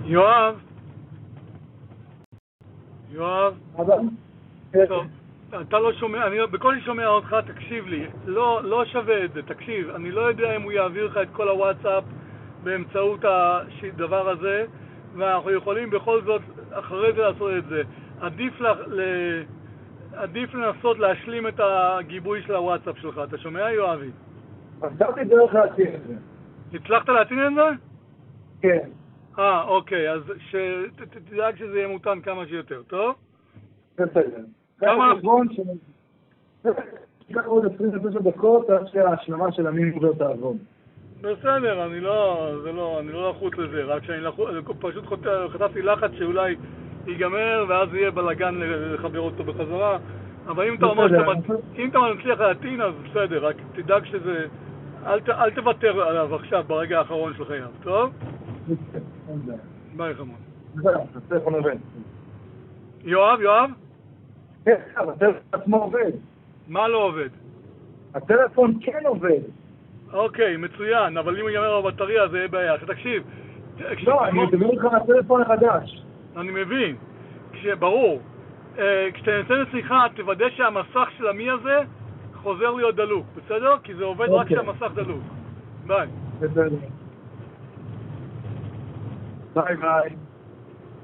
יואב? יואב? טוב, אתה לא שומע, אני בקושי שומע אותך, תקשיב לי. לא שווה את זה, תקשיב. אני לא יודע אם הוא יעביר לך את כל הוואטסאפ באמצעות הדבר הזה, ואנחנו יכולים בכל זאת אחרי זה לעשות את זה. עדיף לנסות להשלים את הגיבוי של הוואטסאפ שלך. אתה שומע, יואבי? עשיתי דרך להציג את זה. הצלחת להציג את זה? כן. אוקיי, אז תדאג שזה יהיה מותן כמה שיותר, טוב? בסדר. כמה? תיקח עוד 29 דקות עד שההשלמה של המימובר תעבוד. בסדר, אני לא לחוץ לזה, רק שאני פשוט חטפתי לחץ שאולי ייגמר ואז יהיה בלגן לחבר אותו בחזרה. אבל אם אתה מצליח להטעין אז בסדר, רק תדאג שזה, אל תוותר עליו עכשיו ברגע האחרון של חייו, טוב? ביי חמוד. הטלפון עובד. יואב? כן, הטלפון עצמו עובד. מה לא עובד? הטלפון כן עובד. אוקיי, מצוין, אבל אם ייגמר בבטריה זה יהיה בעיה. עכשיו תקשיב. לא, אני מדבר לך על הטלפון החדש. אני מבין, ברור. כשאתה נותן לשיחה, תוודא שהמסך של המי הזה חוזר להיות דלוק, בסדר? כי זה עובד רק כשהמסך דלוק. ביי. בסדר. ביי ביי.